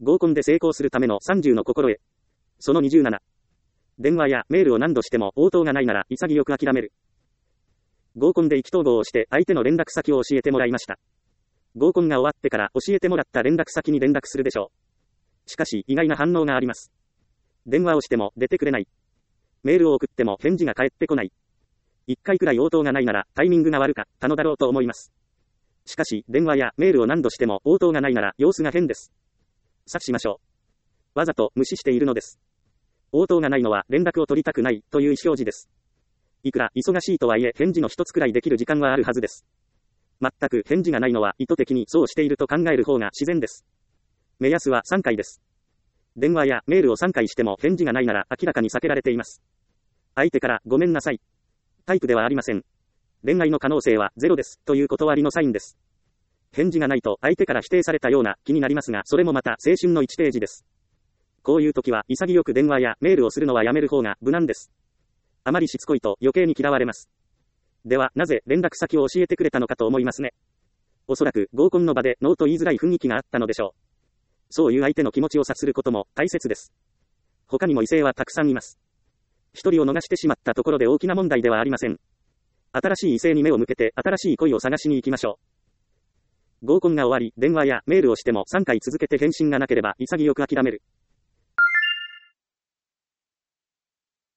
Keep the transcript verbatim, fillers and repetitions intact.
合コンで成功するためのさんじゅうの心得。そのにじゅうなな。電話やメールを何度しても応答がないなら潔く諦める。合コンで意気投合をして相手の連絡先を教えてもらいました。合コンが終わってから教えてもらった連絡先に連絡するでしょう。しかし意外な反応があります。電話をしても出てくれない。メールを送っても返事が返ってこない。一回くらい応答がないならタイミングが悪かったのだろうと思います。しかし電話やメールを何度しても応答がないなら様子が変です。察しましょう。わざと無視しているのです。応答がないのは連絡を取りたくないという意思表示です。いくら忙しいとはいえ返事の一つくらいできる時間はあるはずです。全く返事がないのは意図的にそうしていると考える方が自然です。目安はさんかいです。電話やメールをさんかいしても返事がないなら明らかに避けられています。相手からごめんなさい。タイプではありません。恋愛の可能性はゼロですという断りのサインです。返事がないと相手から否定されたような気になりますが、それもまた青春のいちページです。こういう時は潔く電話やメールをするのはやめる方が無難です。あまりしつこいと余計に嫌われます。ではなぜ連絡先を教えてくれたのかと思いますね。おそらく合コンの場でノーと言いづらい雰囲気があったのでしょう。そういう相手の気持ちを察することも大切です。他にも異性はたくさんいます。一人を逃してしまったところで大きな問題ではありません。新しい異性に目を向けて新しい恋を探しに行きましょう。合コンが終わり電話やメールをしてもさんかい続けて返信がなければ潔く諦める。